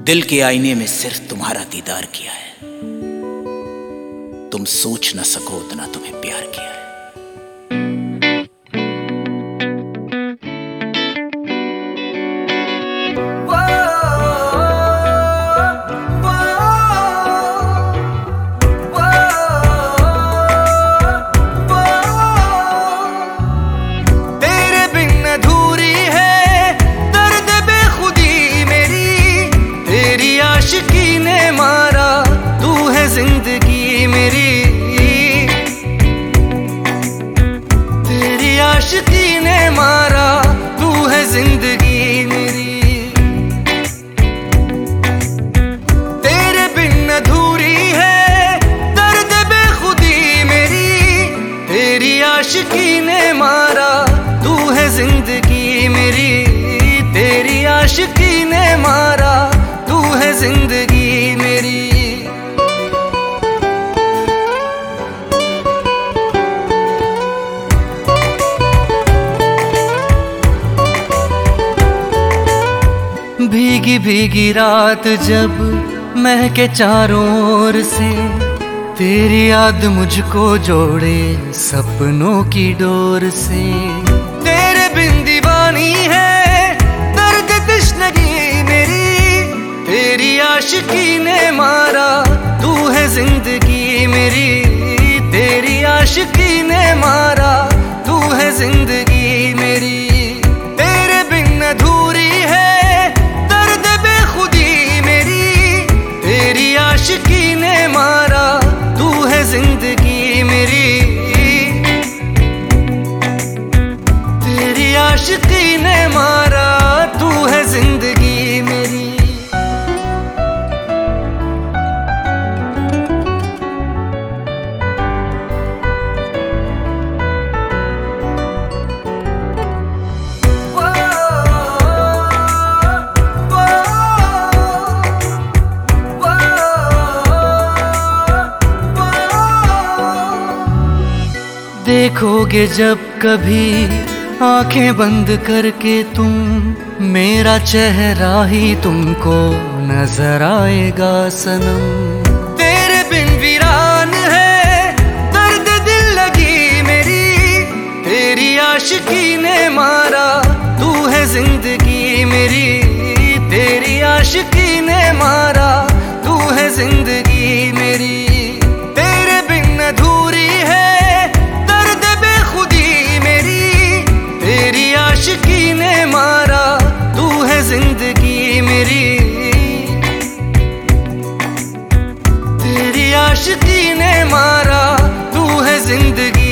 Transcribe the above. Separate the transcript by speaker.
Speaker 1: दिल के आईने में सिर्फ तुम्हारा दीदार किया है। तुम सोच न सको उतना तुम्हें प्यार किया है।
Speaker 2: आशिकी ने मारा, तू है जिंदगी मेरी, तेरी आशिकी ने मारा, तू है जिंदगी मेरी। तेरे बिन अधूरी है दर्द बेखुदी मेरी, तेरी आशिकी ने मारा, तू है जिंदगी मेरी, तेरी आशिकी ने मारा, तू है जिंदगी मेरी। भीगी भीगी रात जब महके चारों ओर से, तेरी याद मुझको जोड़े सपनों की डोर से। तेरे बिन दीवानी है दर्द तश्नगी मेरी, तेरी आशिकी ने मारा, तू है जिंदगी मेरी, तेरी आशिकी ने मारा, तू है जिंदगी मेरी। तेरे बिन अधूरी है दर्द बेखुदी मेरी, तेरी आशिकी ने मारा, तू है जिंदगी मेरी, तेरी आशिकी ने मारा, तू है जिंदगी मेरी। देखोगे जब कभी आंखें बंद करके तुम, मेरा चेहरा ही तुमको नजर आएगा सनम। तेरे बिन वीरान है दर्द दिल लगी मेरी, तेरी आशिकी ने मारा, तू है जिंदगी मेरी, तेरी आशिकी ने मारा, तू है जिंदगी मेरी। तेरे बिन अधूरी है तेरी आशिकी ने मारा, तू है जिंदगी मेरी, तेरी आशिकी ने मारा, तू है जिंदगी।